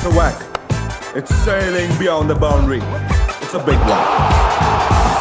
a whack. It's sailing beyond the boundary. It's a big one.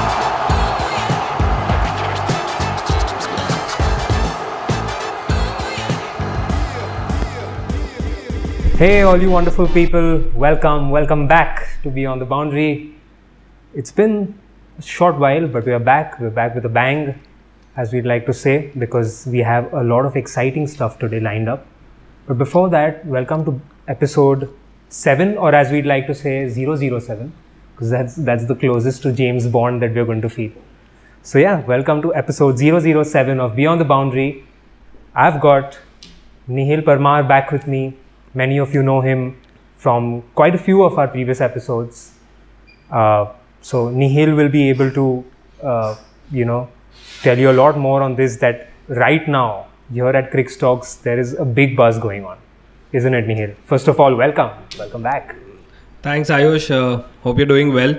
Hey all you wonderful people, welcome back to Beyond the Boundary. It's been a short while, but we're back with a bang, as we'd like to say, because we have a lot of exciting stuff today lined up. But before that, welcome to episode 7, or as we'd like to say 007, because that's the closest to James Bond that we're going to feel. So yeah, welcome to episode 007 of Beyond the Boundary. I've got Nihil Parmar back with me. Many of you know him from quite a few of our previous episodes. So Nihil will be able to, tell you a lot more on this, that right now, here at Cricks Talks, there is a big buzz going on. Isn't it, Nihil? First of all, welcome. Welcome back. Thanks, Ayush. Hope you're doing well.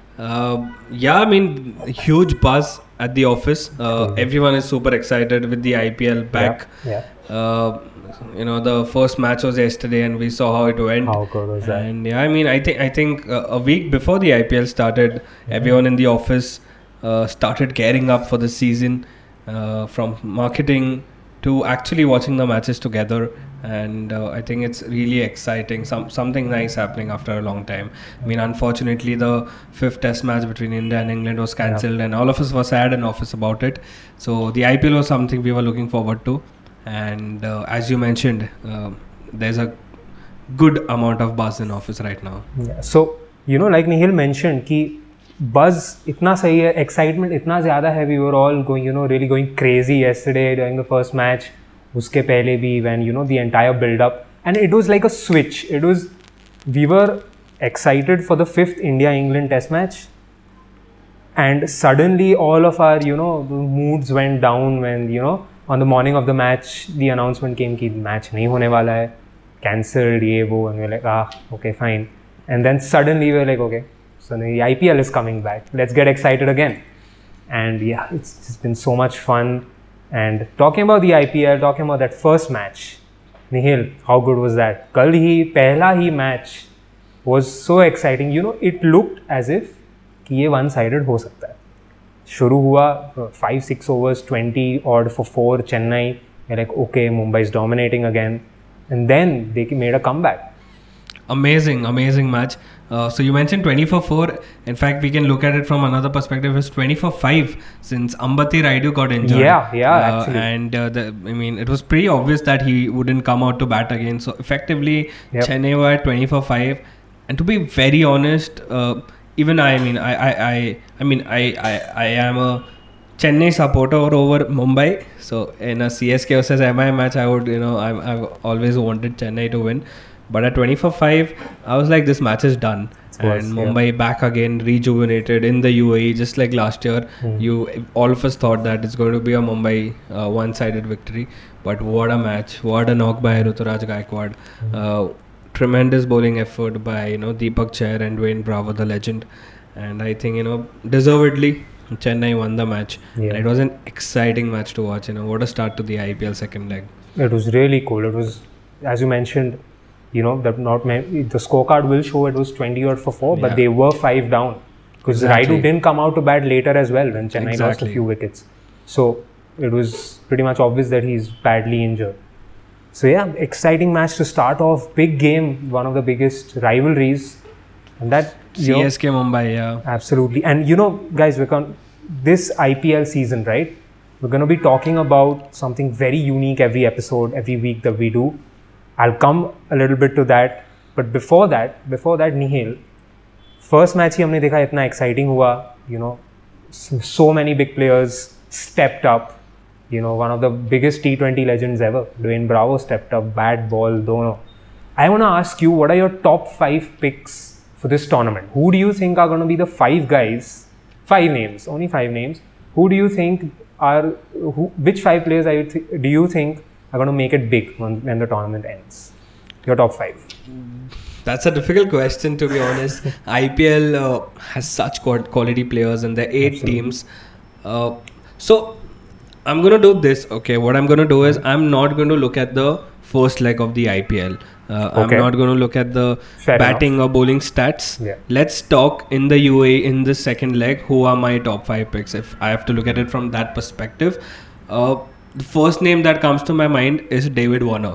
Huge buzz at the office. Everyone is super excited with the IPL back. Yeah. The first match was yesterday, and we saw how it went. How good was that? And I think a week before the IPL started, everyone in the office started gearing up for the season, from marketing to actually watching the matches together. And I think it's really exciting. Something nice happening after a long time. I mean, unfortunately, the 5th Test match between India and England was cancelled, and all of us were sad in office about it. So the IPL was something we were looking forward to. And as you mentioned, there's a good amount of buzz in office right now. Yeah. So, like Nihil mentioned, कि buzz इतना सही है, excitement इतना ज़्यादा है, we were all going, really going crazy yesterday during the first match. उसके पहले भी, when, the entire build-up. And it was like a switch. We were excited for the 5th India-England Test match. And suddenly all of our, moods went down when, on the morning of the match, the announcement came कि match नहीं होने वाला है, cancelled, ये वो, and we're like, okay, fine. And then suddenly we're like, okay, so the IPL is coming back. Let's get excited again. And yeah, it's just been so much fun. And talking about the IPL, talking about that first match, Nihil, how good was that? कल ही पहला ही match was so exciting. It looked as if कि ये one-sided हो सकता है. शुरू हुआ 5-6 overs, 20 odd for 4, Chennai. You're like, okay, Mumbai is dominating again. And then they made a comeback. Amazing match. So you mentioned 20 for 4. In fact, we can look at it from another perspective. It's 20 for 5 since Ambati Rayudu got injured. Yeah, actually. And it was pretty obvious that he wouldn't come out to bat again. So effectively, Chennai were at 20 for 5. And to be very honest, even I am a Chennai supporter over Mumbai. So in a CSK versus MI match, I've always wanted Chennai to win. But at 20 for 5, I was like, this match is done. Mumbai back again, rejuvenated in the UAE, just like last year. All of us thought that it's going to be a Mumbai one-sided victory. But what a match! What a knock by Ruturaj Gaikwad! Tremendous bowling effort by Deepak Chair and Dwayne Bravo, the legend. And I think deservedly Chennai won the match. And it was an exciting match to watch. What a start to the IPL second leg. It was really cool. It was, as you mentioned, the scorecard will show it was 20 odd for 4, but they were 5 down because Rayudu didn't come out to bat later as well when Chennai lost a few wickets. So it was pretty much obvious that he's badly injured. So yeah, exciting match to start off. Big game, one of the biggest rivalries, and that CSK Mumbai, yeah, absolutely. And guys, this IPL season, right? We're going to be talking about something very unique every episode, every week that we do. I'll come a little bit to that, but before that, Nihil, first match ही हमने देखा इतना exciting हुआ, so many big players stepped up. One of the biggest T20 legends ever, Dwayne Bravo stepped up, bat, ball, dono. I want to ask you, what are your top 5 picks for this tournament? Who do you think are going to be the 5 guys? 5 names, only 5 names. Who do you think which 5 players do you think are going to make it big when the tournament ends? Your top 5. That's a difficult question, to be honest. IPL has such quality players, and there are 8 teams. So I'm going to do this. Okay, what I'm going to do is I'm not going to look at the first leg of the IPL. I'm Okay. not going to look at the Fair batting or bowling stats. Yeah. Let's talk in the UAE in the second leg. Who are my top 5 picks? If I have to look at it from that perspective, the first name that comes to my mind is David Warner.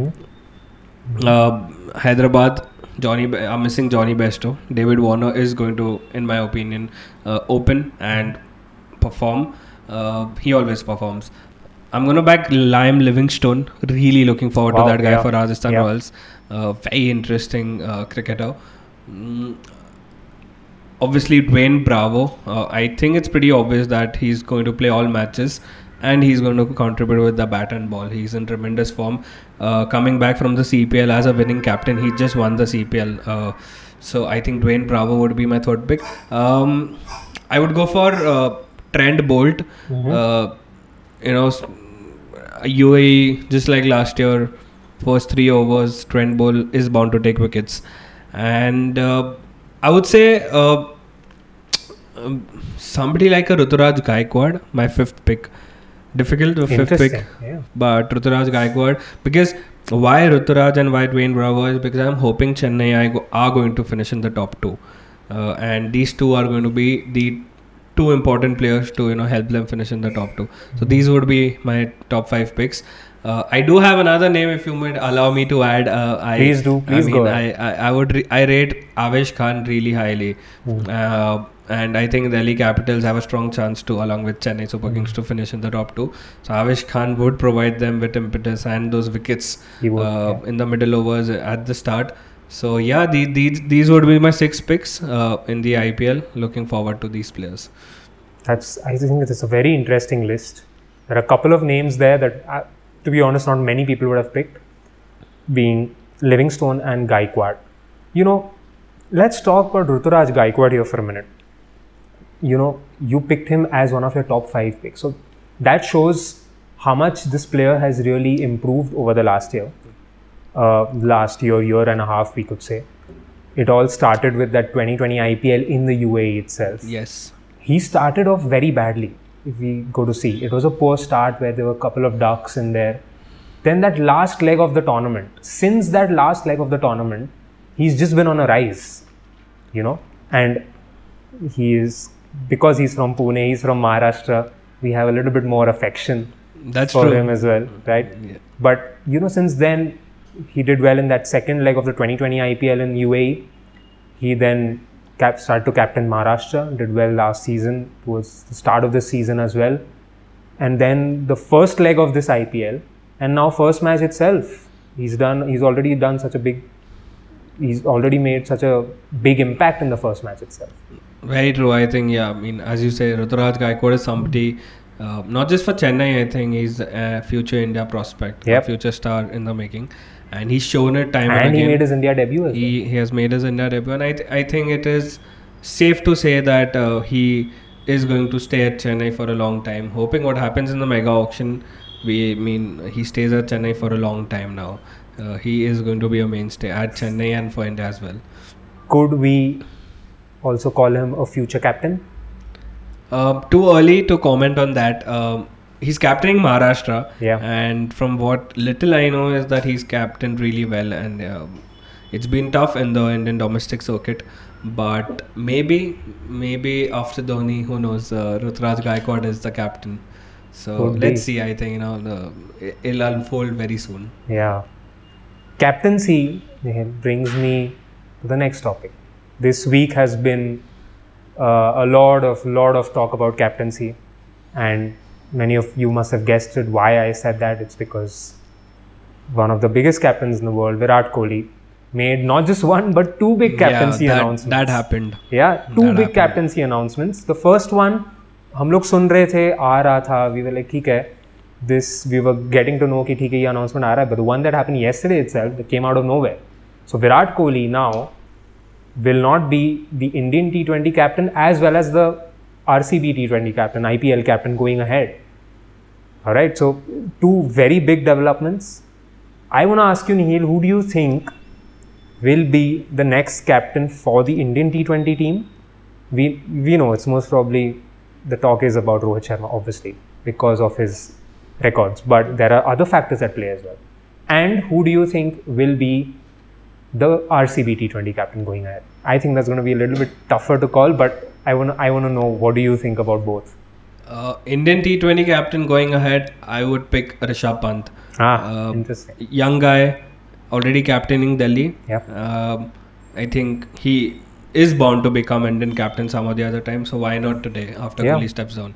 Hyderabad, I'm missing Johnny Bairstow. David Warner is going to, in my opinion, open and perform. He always performs. I'm going to back Liam Livingstone. Really looking forward to Wow, that guy yeah. for Rajasthan Yeah. Royals. Very interesting cricketer. Obviously, Dwayne Bravo. I think it's pretty obvious that he's going to play all matches and he's going to contribute with the bat and ball. He's in tremendous form. Coming back from the CPL as a winning captain, he just won the CPL. So I think Dwayne Bravo would be my third pick. I would go for Trent Bolt. UAE, just like last year, first 3 overs, Trent Bolt is bound to take wickets. And I would say somebody like a Ruturaj Gaikwad, my 5th pick. Difficult to 5th pick, Interesting. Yeah. but Ruturaj Gaikwad, because why Ruturaj and why Dwayne Bravo is because I'm hoping Chennai are going to finish in the top 2, and these two are going to be the 2 important players to help them finish in the top 2. So these would be my top 5 picks. I do have another name if you might allow me to add. Please do. Please go ahead. I rate Avesh Khan really highly. And I think Delhi Capitals have a strong chance to, along with Chennai Super Kings, to finish in the top 2. So Avesh Khan would provide them with impetus and those wickets He would, in the middle overs at the start. So yeah, these would be my 6 picks in the IPL. Looking forward to these players. I think it's a very interesting list. There are a couple of names there that, to be honest, not many people would have picked, being Livingstone and Gaikwad. Let's talk about Ruturaj Gaikwad here for a minute. You picked him as one of your top 5 picks. So that shows how much this player has really improved over the last year. Year and a half, we could say. It all started with that 2020 IPL in the UAE itself. Yes. He started off very badly, if we go to see. It was a poor start where there were a couple of ducks in there. Then that last leg of the tournament. Since that last leg of the tournament, he's just been on a rise, and because he's from Pune, he's from Maharashtra, we have a little bit more affection That's for true. him as well, right? Yeah. But, since then, he did well in that second leg of the 2020 IPL in UAE. He then started to captain Maharashtra, did well last season, towards the start of the season as well. And then the first leg of this IPL, and now first match itself, he's already made such a big impact in the first match itself. Very true. I think, as you say, Ruturaj Gaikwad is somebody, not just for Chennai, I think he's a future India prospect, a Yep. future star in the making. And he's shown it time and And he again. made his India debut as well. He has made his India debut, and I think it is safe to say that he is going to stay at Chennai for a long time. Hoping what happens in the mega auction, he stays at Chennai for a long time now. He is going to be a mainstay at Chennai and for India as well. Could we also call him a future captain? Too early to comment on that. He's captaining Maharashtra, Yeah. and from what little I know is that he's captained really well, and it's been tough in the Indian domestic circuit. But maybe after Dhoni, who knows? Ruturaj Gaikwad is the captain. So Could be. let's see. I think it'll unfold very soon. Yeah. Captaincy brings me to the next topic. This week has been a lot of talk about captaincy, and many of you must have guessed it why I said that. It's because one of the biggest captains in the world, Virat Kohli, made not just one but 2 big captaincy announcements. That happened. Yeah, 2 That big happened. captaincy announcements. The first one, हम लोग सुन रहे थे, आ रहा था, we were like, ठीक है, we were getting to know कि ठीक है ये announcement आ रहा है, but the one that happened yesterday itself, that came out of nowhere. So Virat Kohli now will not be the Indian T20 captain as well as the RCB T20 captain, IPL captain going ahead. Alright, so 2 very big developments. I want to ask you, Nihil, who do you think will be the next captain for the Indian T20 team? We know it's most probably, the talk is about Rohit Sharma, obviously, because of his records, but there are other factors at play as well. And who do you think will be the RCB T20 captain going ahead. I think that's going to be a little bit tougher to call, but I want to know, what do you think about both? Indian T20 captain going ahead, I would pick Rishabh Pant. Interesting. Young guy, already captaining Delhi. Yeah. I think he is bound to become Indian captain some of the other time. So why not today after Kohli steps down?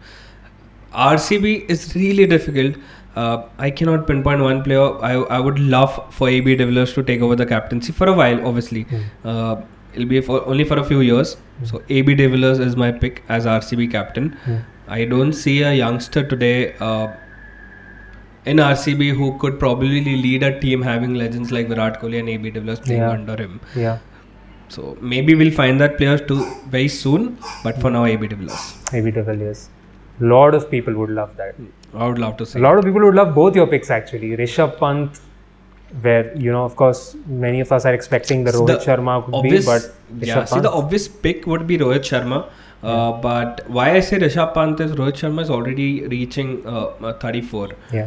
RCB is really difficult. I cannot pinpoint one player. I would love for AB de Villiers to take over the captaincy for a while, obviously. It'll be only for a few years. So AB de Villiers is my pick as RCB captain. I don't see a youngster today in RCB who could probably lead a team having legends like Virat Kohli and AB de Villiers playing under him. Yeah. So maybe we'll find that player too very soon. But for now, AB de Villiers. AB de Villiers. A lot of people would love that. I would love to see. A lot of people would love both your picks actually. Rishabh Pant, where of course many of us are expecting the Rohit Sharma could be, but Rishabh Pant. The obvious pick would be Rohit Sharma. But why I say Rishabh Pant is Rohit Sharma is already reaching 34. Yeah.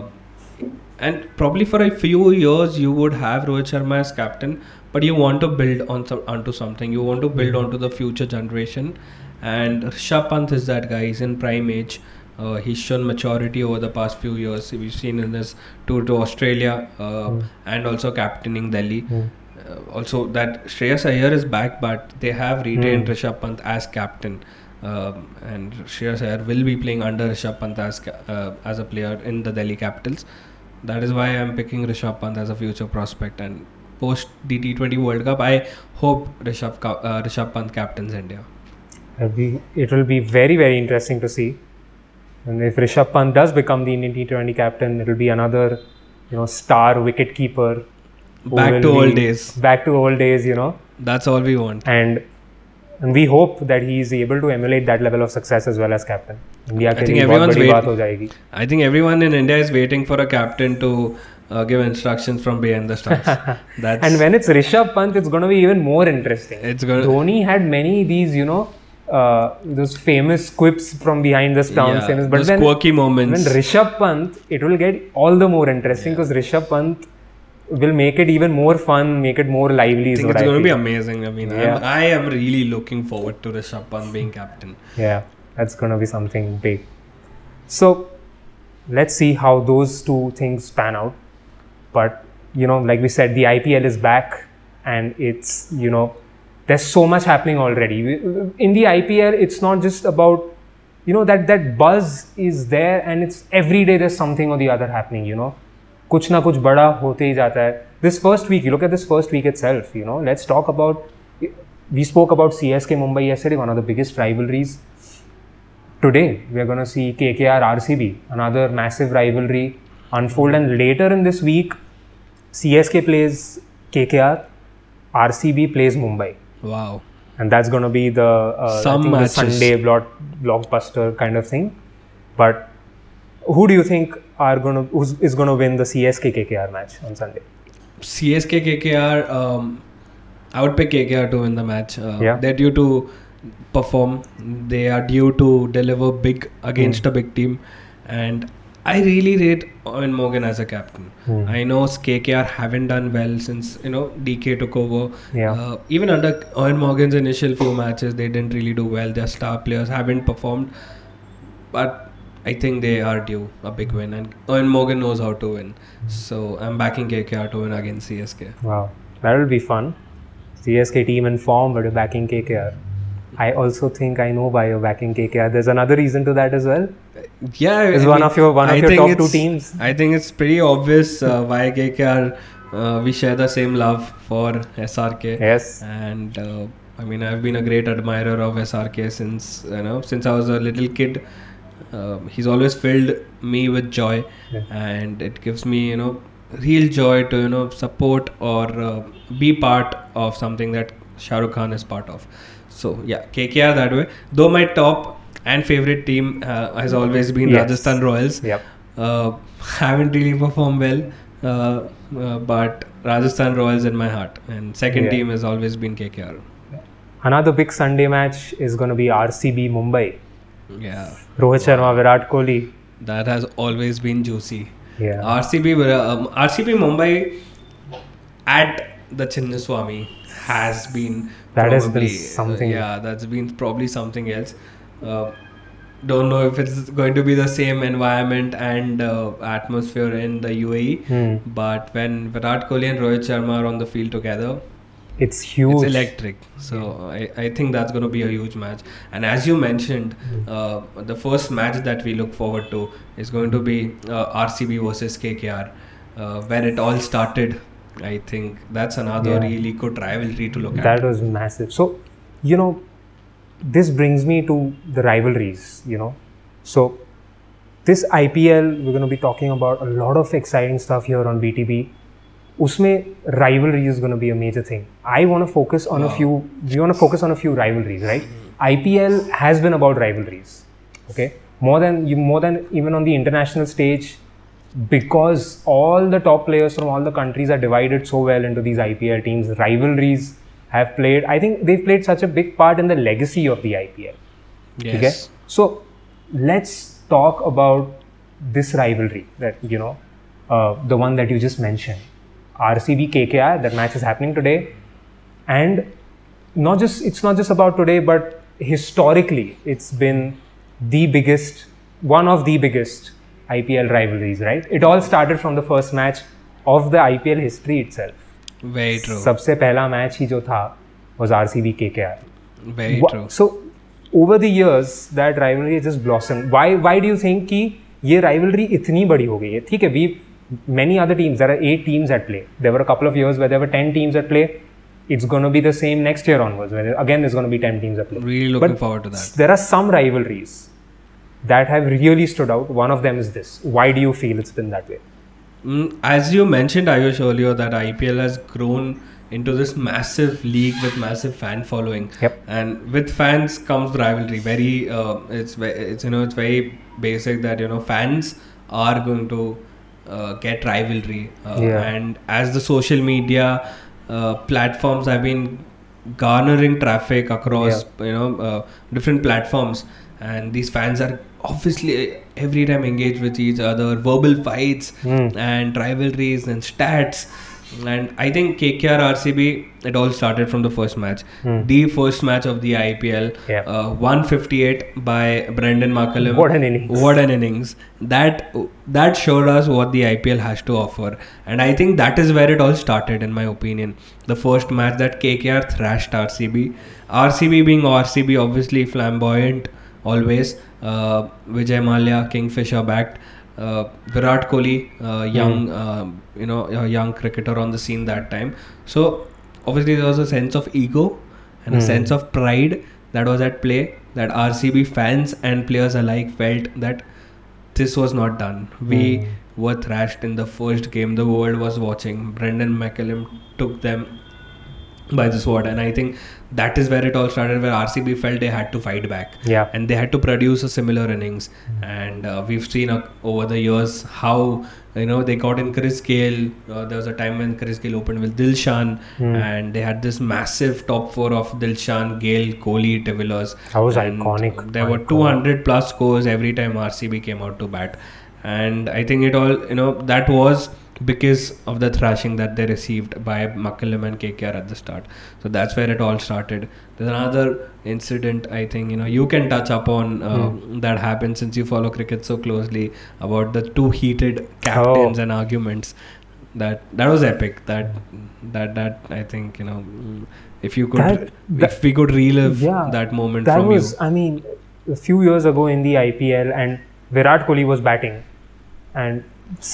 And probably for a few years you would have Rohit Sharma as captain, but you want to build onto something. You want to build onto the future generation. And Rishabh Pant is that guy. He's in prime age. He's shown maturity over the past few years. We've seen in this tour to Australia and also captaining Delhi. Also that Shreyas Iyer is back, but they have retained Rishabh Pant as captain. And Shreyas Iyer will be playing under Rishabh Pant as a player in the Delhi Capitals. That is why I'm picking Rishabh Pant as a future prospect. And post the T20 World Cup, I hope Rishabh Pant captains India. It will be very, very interesting to see. And if Rishabh Pant does become the Indian T20 captain, it will be another, star wicket keeper. Back to old days. Back to old days, That's all we want. And we hope that he is able to emulate that level of success as well as captain. I think everyone in India is waiting for a captain to give instructions from behind the stumps. And when it's Rishabh Pant, it's going to be even more interesting. Dhoni had many these, those famous quips from behind the stumps. But those quirky moments. When Rishabh Pant, it will get all the more interesting because Rishabh Pant will make it even more fun, make it more lively. I think it's going to be amazing. I mean, I am really looking forward to Rishabh Pant being captain. Yeah, that's going to be something big. So, let's see how those two things pan out. But, like we said, the IPL is back and it's, there's so much happening already. In the IPL, it's not just about, that buzz is there and it's every day there's something or the other happening, कुछ ना कुछ बड़ा होते ही जाता है. This first week, you look at this first week itself, let's talk about, we spoke about CSK Mumbai yesterday, one of the biggest rivalries. Today, we are going to see KKR RCB, another massive rivalry unfold, and later in this week, CSK plays KKR, RCB plays Mumbai. Wow. And that's going to be the Sunday blockbuster kind of thing. But who do you think is going to win the CSK KKR match on Sunday? CSK KKR, I would pick KKR to win the match. They're due to perform. They are due to deliver big against a big team. And I really rate Eoin Morgan as a captain. I know KKR haven't done well since DK took over. Even under Eoin Morgan's initial few matches, they didn't really do well. Their star players haven't performed, but I think they are due a big win, and Eoin Morgan knows how to win. So I'm backing KKR to win against CSK. Wow, that will be fun. CSK team in form, but you're backing KKR. I also think I know why you're backing KKR. There's another reason to that as well. Yeah, it's one of your top two teams. I think it's pretty obvious why KKR. We share the same love for SRK. Yes. And I've been a great admirer of SRK since I was a little kid. He's always filled me with joy, and it gives me real joy to support or be part of something that Shah Rukh Khan is part of. So yeah, KKR that way. Though my top and favorite team has always been Rajasthan Royals. Haven't really performed well, but Rajasthan Royals in my heart, and second team has always been KKR. Another big Sunday match is going to be RCB Mumbai. Yeah. Rohit Sharma, Virat Kohli. That has always been juicy. Yeah. RCB Mumbai at the Chinnaswamy has been That has been probably something. yeah, that's been probably something else. Don't know if it's going to be the same environment and atmosphere in the UAE, but when Virat Kohli and Rohit Sharma are on the field together, It's huge. it's electric. So I think that's going to be a huge match. And as you mentioned, the first match that we look forward to is going to be RCB versus KKR, where it all started. I think that's another Yeah. really good rivalry to look at. That was massive. So, this brings me to the rivalries, So, this IPL, we're going to be talking about a lot of exciting stuff here on BTB. Usme rivalry is going to be a major thing. I want to focus on we want to focus on a few rivalries, right? IPL has been about rivalries, okay? More than even on the international stage, because all the top players from all the countries are divided so well into these IPL teams, rivalries have played, I think they've played such a big part in the legacy of the IPL. Yes. Okay? So let's talk about this rivalry that, the one that you just mentioned. RCB KKR, that match is happening today. And it's not just about today, but historically, it's been one of the biggest IPL rivalries, right? It all started from the first match of the IPL history itself. Very true. सबसे पहला match ही जो था was RCB KKR. Very true. So over the years, that rivalry has just blossomed. Why do you think कि ये rivalry इतनी बड़ी हो गई है? ठीक है, many other teams, there are 8 teams at play. There were a couple of years where there were 10 teams at play. It's going to be the same next year onwards, where again there's going to be 10 teams at play. Really looking forward to that. There are some rivalries that have really stood out. One of them is this. Why do you feel it's been that way? As you mentioned, Ayush, earlier, that IPL has grown into this massive league with massive fan following. Yep. And with fans comes rivalry. It's very basic that fans are going to get rivalry. And as the social media platforms have been garnering traffic across different platforms, and these fans are obviously every time engaged with each other, verbal fights and rivalries and stats. And I think KKR RCB, it all started from the first match. The first match of the IPL, 158 by Brendan McCullum. What an innings. What an innings. That showed us what the IPL has to offer. And I think that is where it all started, in my opinion. The first match that KKR thrashed RCB. RCB being RCB, obviously flamboyant, always. Vijay Mallya, Kingfisher backed. Virat Kohli, a young cricketer on the scene that time. So obviously there was a sense of ego and a sense of pride that was at play, that RCB fans and players alike felt that this was not done. We were thrashed in the first game. The world was watching. Brendan McCullum took them by the sword, and I think that is where it all started, where RCB felt they had to fight back, and they had to produce a similar innings. And we've seen over the years how they got in Chris Gayle. There was a time when Chris Gayle opened with Dilshan, and they had this massive top 4 of Dilshan, Gayle, Kohli, de Villiers. That was iconic. There were 200 plus scores every time RCB came out to bat, and I think it all that was because of the thrashing that they received by McCullum and KKR at the start. So that's where it all started. There's another incident, I think you can touch upon that happened, since you follow cricket so closely, about the 2 heated captains and arguments. That was epic. That I think if you could if we could relive that moment that from was, you. I mean, a few years ago in the IPL, and Virat Kohli was batting, and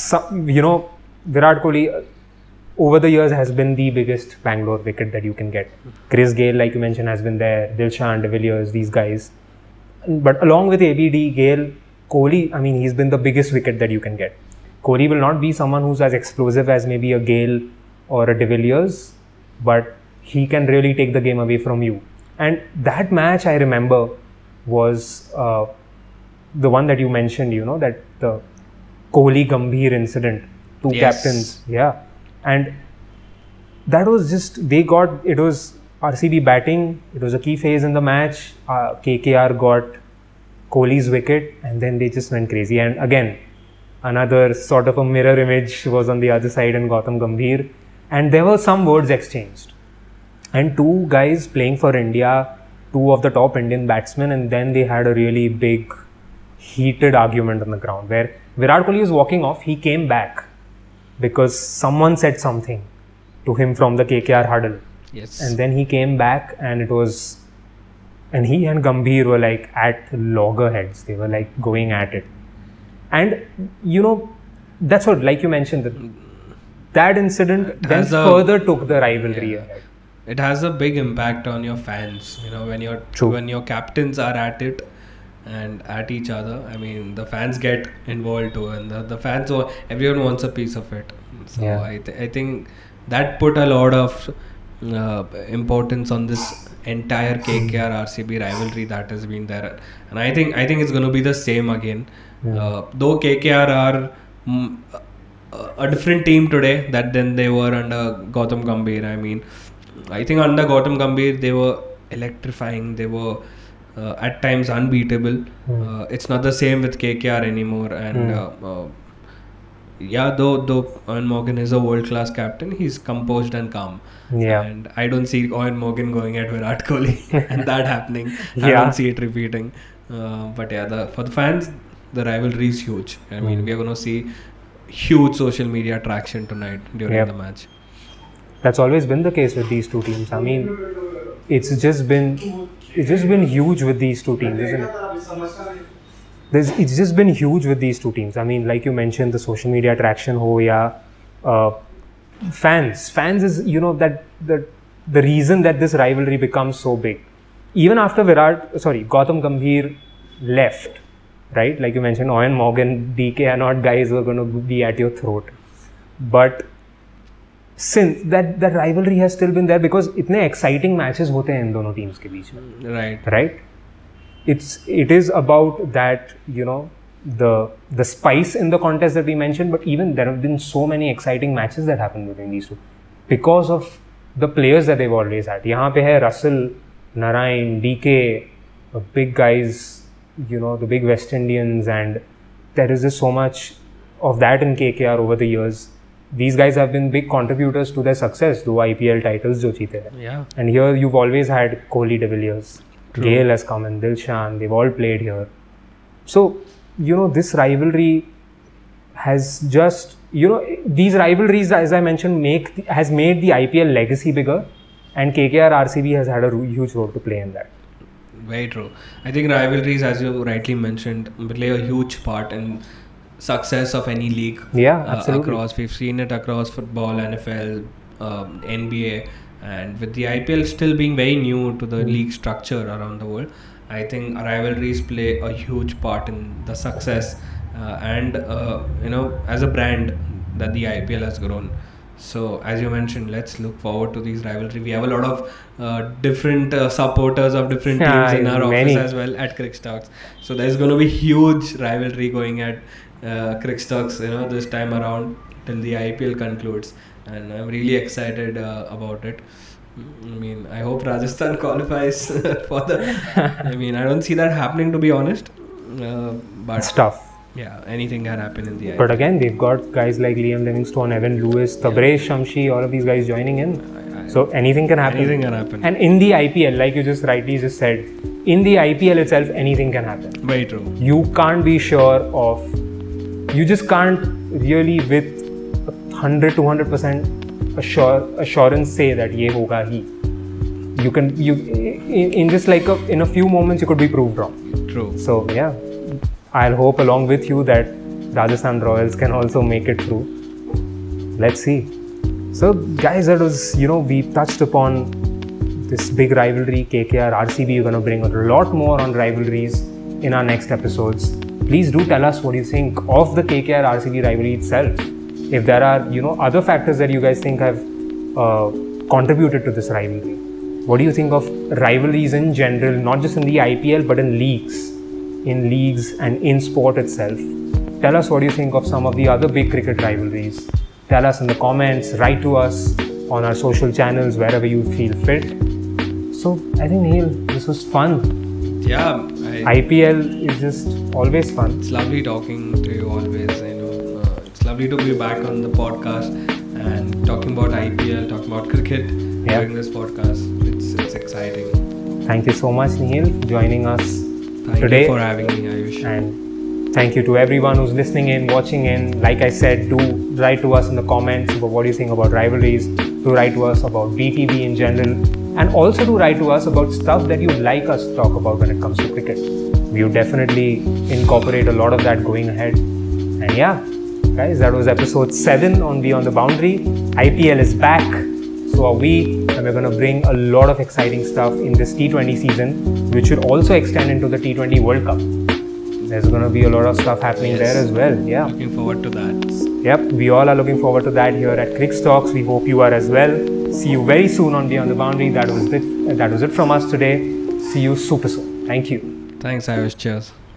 Virat Kohli over the years has been the biggest Bangalore wicket that you can get. Chris Gayle, like you mentioned, has been there. Dilshan, de Villiers, these guys. But along with ABD, Gayle, Kohli, I mean, he's been the biggest wicket that you can get. Kohli will not be someone who's as explosive as maybe a Gayle or a de Villiers, but he can really take the game away from you. And that match, I remember, was the one that you mentioned, that the Kohli Gambhir incident. 2 captains, and that was just, it was RCB batting, it was a key phase in the match, KKR got Kohli's wicket, and then they just went crazy. And again, another sort of a mirror image was on the other side, and Gautam Gambhir. and there were some words exchanged. And two guys playing for India, two of the top Indian batsmen, and then they had a really big, heated argument on the ground where Virat Kohli was walking off. He came back because someone said something to him from the KKR huddle. Yes. And then he came back, and he and Gambhir were like at loggerheads. They were like going at it. And that's what, like you mentioned, that incident then further took the rivalry ahead. It has a big impact on your fans, when your captains are at it and at each other. I mean, the fans get involved too, and the fans, everyone wants a piece of it. So I think that put a lot of importance on this entire KKR RCB rivalry that has been there, and I think it's going to be the same again. Though KKR are a different team today than they were under Gautam Gambhir. I mean, I think under Gautam Gambhir they were electrifying. They were at times unbeatable. It's not the same with KKR anymore. And though Eoin Morgan is a world-class captain, he's composed and calm. Yeah. And I don't see Eoin Morgan going at Virat Kohli and that happening. I don't see it repeating. But for the fans, the rivalry is huge. I mean, we are going to see huge social media traction tonight during the match. That's always been the case with these two teams. I mean, it's just been huge with these two teams, isn't it? It's just been huge with these two teams. I mean, like you mentioned, the social media traction fans is that the reason that this rivalry becomes so big. Even after Gautam Gambhir left, right? Like you mentioned, Eoin Morgan, DK are not guys who are going to be at your throat. But since that rivalry has still been there because इतने exciting matches होते हैं इन दोनों teams के बीच में. Right? It is about that, the spice in the contest that we mentioned, but even there have been so many exciting matches that happened between these two because of the players that they've always had. यहाँ पे है Russell, Narine, DK, big guys, the big West Indians, and there is just so much of that in KKR over the years. These guys have been big contributors to their success, the IPL titles jo jeete hai. Yeah. And here you've always had Kohli, De Villiers, Gale has come in, Dilshan, they've all played here. So, this rivalry has just, these rivalries, as I mentioned, has made the IPL legacy bigger, and KKR RCB has had a huge role to play in that. Very true. I think rivalries, as you rightly mentioned, play a huge part in success of any league. Yeah, absolutely. We've seen it across football, NFL, NBA, and with the IPL still being very new to the league structure around the world, I think rivalries play a huge part in the success and as a brand that the IPL has grown. So as you mentioned, let's look forward to these rivalry. We have a lot of different supporters of different teams in our office as well at Crickstocks. So there's going to be huge rivalry going at Crickstocks, this time around till the IPL concludes, and I'm really excited about it. I mean, I hope Rajasthan qualifies for I don't see that happening, to be honest. But it's tough. Yeah, anything can happen in the IPL. But again, they've got guys like Liam Livingstone, Evan Lewis, Tabraiz Shamshi, all of these guys joining in. So anything can happen. Anything can happen. And in the IPL, like you just rightly said, in the IPL itself, anything can happen. Very true. You can't be sure of. You just can't really with 100-200% assurance say that ye hoga hi. In just like in a few moments you could be proved wrong. True. So yeah, I'll hope along with you that Rajasthan Royals can also make it through. Let's see. So guys, that was, we touched upon this big rivalry, KKR, RCB. You're going to bring a lot more on rivalries in our next episodes. Please do tell us what you think of the KKR RCB rivalry itself. If there are, other factors that you guys think have contributed to this rivalry. What do you think of rivalries in general, not just in the IPL, but in leagues and in sport itself? Tell us what you think of some of the other big cricket rivalries. Tell us in the comments, write to us on our social channels, wherever you feel fit. So, I think, Neil, this was fun. Yeah. IPL is just always fun. It's lovely talking to you always. It's lovely to be back on the podcast and talking about IPL, talking about cricket during this podcast. It's exciting. Thank you so much, Nihil, for joining us Thank today. you for having me, Ayush. And thank you to everyone who's listening in, watching in. Like I said, do write to us in the comments about what you think about rivalries. Do write to us about BTB in general. And also do write to us about stuff that you'd like us to talk about when it comes to cricket. We would definitely incorporate a lot of that going ahead. And yeah, guys, that was episode 7 on Beyond the Boundary. IPL is back. So are we. And we're going to bring a lot of exciting stuff in this T20 season, which should also extend into the T20 World Cup. There's going to be a lot of stuff happening there as well. Yeah. Looking forward to that. Yep, we all are looking forward to that here at Crick Talks. We hope you are as well. See you very soon on Beyond the Boundary. That was it from us today. See you super soon. Thank you. Thanks, Ayush. Cheers.